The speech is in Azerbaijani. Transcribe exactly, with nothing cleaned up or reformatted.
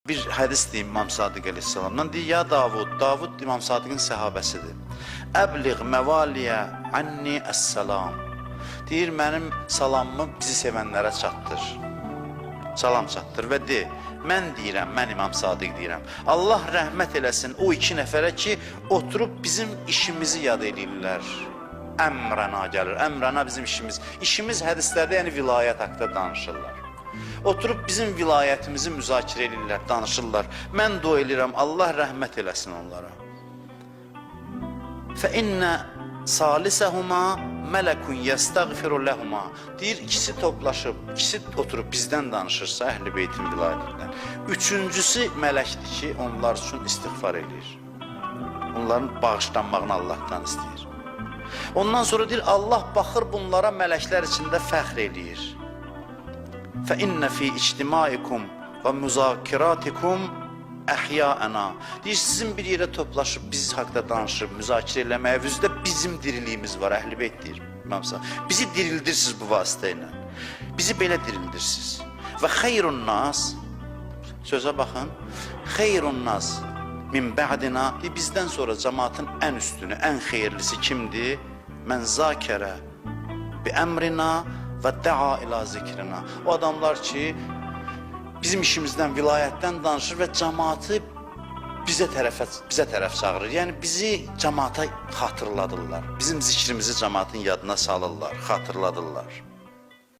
Bir hədisdir İmam Sadiq əleyhissalamdan, deyir, ya Davud, Davud İmam Sadiqin səhabəsidir. Əbliğ məvaliyə anni əs-salam. Deyir, mənim salamımı bizi sevənlərə çatdır. Salam çatdır və de, mən deyirəm, mən İmam Sadiq deyirəm. Allah rəhmət eləsin o iki nəfərə ki, oturub bizim işimizi yad edirlər. Əmrana gəlir, əmrana bizim işimiz. İşimiz hədislərdə, yəni vilayət haqqında danışırlar. Oturub bizim vilayətimizi müzakirə edirlər, danışırlar. Mən dua edirəm, Allah rəhmət eləsin onlara. فَإِنَّ سَالِسَهُمَا مَلَكٌ يَسْتَغْفِرُ لَهُمَا. Deyir, ikisi toplaşıb, ikisi oturub bizdən danışırsa, Əhl-i Beytin vilayətindən. Üçüncüsü mələkdir ki, onlar üçün istiğfar edir. Onların bağışlanmağını Allah'tan istəyir. Ondan sonra deyir, Allah baxır bunlara mələklər içində fəxr eləyir. فَإِنَّ فِي اِجْتِمَائِكُمْ وَمُزَاكِرَاتِكُمْ əhyəana. Deyir, sizin bir yerə toplaşıb, biz haqda danışıb, müzakirə eləməyə vüzdə bizim diriliyimiz var, Əhl-i Beyt deyir. Bizi dirildirsiniz bu vasitə ilə. Bizi belə dirildirsiniz. Və xeyrun nas, sözə baxın, xeyrun nas min bə'dina, bizdən sonra cəmaatın ən üstünü, ən xeyirlisi kimdir? Mən zakərə bi əmrina və də'a ilə zikrina. O adamlar ki, bizim işimizdən, vilayətdən danışır və cəmaatı bizə tərəf, bizə tərəf çağırır. Yəni, bizi cəmaata xatırladırlar. Bizim zikrimizi cəmaatın yadına salırlar, xatırladırlar.